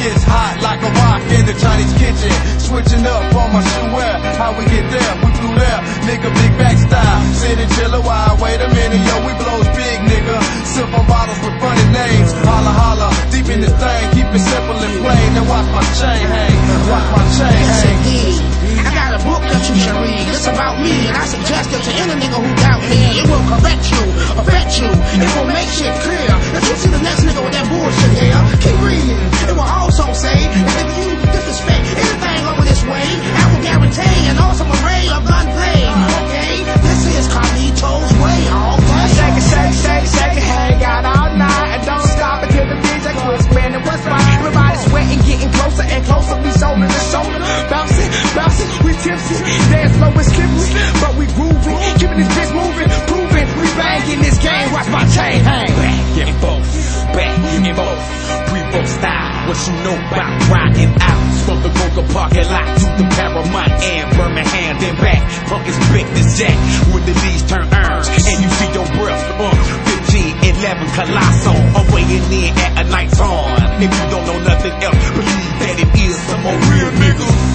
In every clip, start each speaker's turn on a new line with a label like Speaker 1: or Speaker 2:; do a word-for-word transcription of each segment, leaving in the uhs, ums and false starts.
Speaker 1: gets hot like a rock in the Chinese kitchen. Switching up on my shoe wear. How we get there? We flew there. Nigga, big back style. Sitting chill a while. Wait a minute, yo, we blows big, nigga. Sip on bottles with funny names. Holla, holla. Deep in this thing. Keep it simple and plain. And watch my chain hang. Watch my chain hang.
Speaker 2: I got a book that you should read. It's about me, and I suggest that to any nigga who doubt me, it will correct you, affect you. It will make shit clear. If you see the next nigga with that bullshit here, keep reading. It will also say that if you disrespect anything over this way, I will guarantee an awesome array of gunplay. Okay, this is Carlito's way. All day.
Speaker 3: Shake it, shake it, shake it, shake it, hang out all night and don't stop until the D J quits spinning. What's right? Everybody's sweating, getting closer and closer. We shoulder to shoulder, bouncing, bouncing. We tipsy, dance slow and slippery, but we grooving, keeping this bitch moving, proving we banging this game. Watch my chain hang.
Speaker 4: Back and forth, back and forth, Prevost style. What you know about riding out from the Roker parking lot to the Paramount and Birmingham, then back. Funk is big as Jack with the leads turn earns, and you see your breath. Uh, fifteen, eleven, Colossal. I'm weighing in at a night's on. If you don't know nothing else, believe that it is some more real niggas.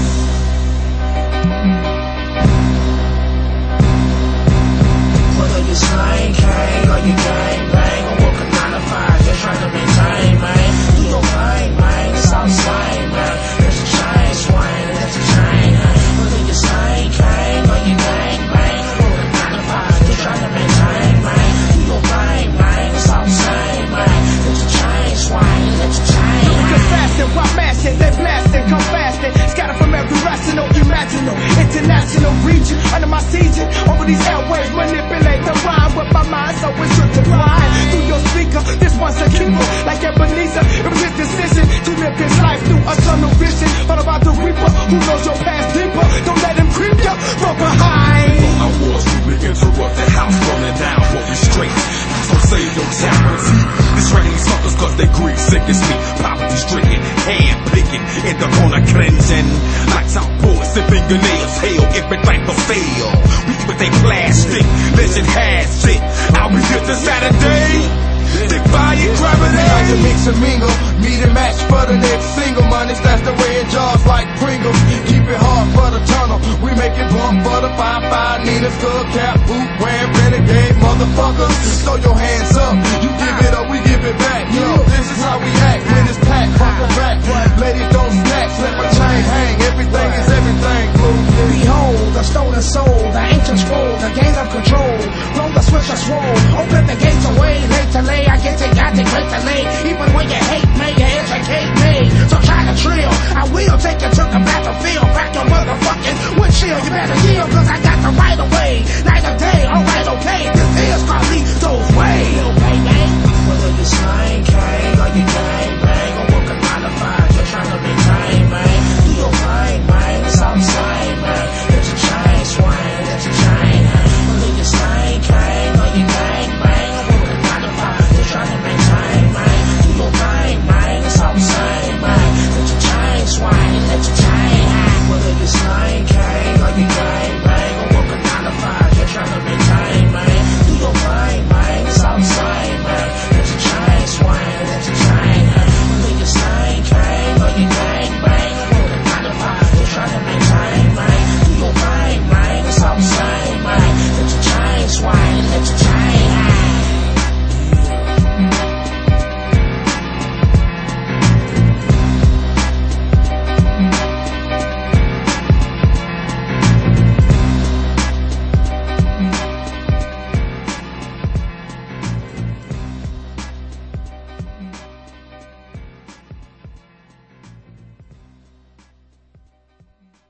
Speaker 2: Whether you slang, gang, or you gang, bang, or working nine to five, just trying to maintain, man. Do your thing, man. It's all the same, man. There's a chain swing, there's a chain. Whether you slang, gang, or you gang, bang, or working nine to five, just trying to maintain, man. Do your thing, man. It's all the same, man. There's a chain swing, there's a chain.
Speaker 3: Cause fasting, while mashing, they blasting, come fasting. Scattered from every rational, imaginal, international region. Under my season, over these airwaves, manipulate the rhyme with my mind, so it's good to grind. Through your speaker, this one's a keeper. Like Ebenezer, it was his decision to live his life through a tunnel vision. Thought about the reaper, who knows your past deeper. Don't let him creep you from behind.
Speaker 4: I was rudely interrupted, house burning down, but we straight. So save your time. This rain suckers cause they grief sick as me. Poverty stricken, hand picking, in the corner cleansing. Lights out boys and fingernails, hell, everything for sale. We with they plastic, legend has it. I'll be here till Saturday. Defying gravity.
Speaker 1: How you mix and mingle, meet and match for the next single. Money stashed away in jars like Pringles. Keep it hard for the tunnel. We make it bump for the five five. Nina skull cap, boot wearing renegade motherfuckers. Throw your hands up, you give it up, we give it back. Yo, this is how we act when it's packed. Fuck a rack, ladies don't snatch. Let my chain hang. Everything is everything.
Speaker 2: Behold, the stolen soul, the ancient scroll, the gain of control. Roll the switch or swole, open the gates away, late to lay. I guess it got the great to lay. Even when you hate me, you educate me. So try to trill, I will take you to the battlefield.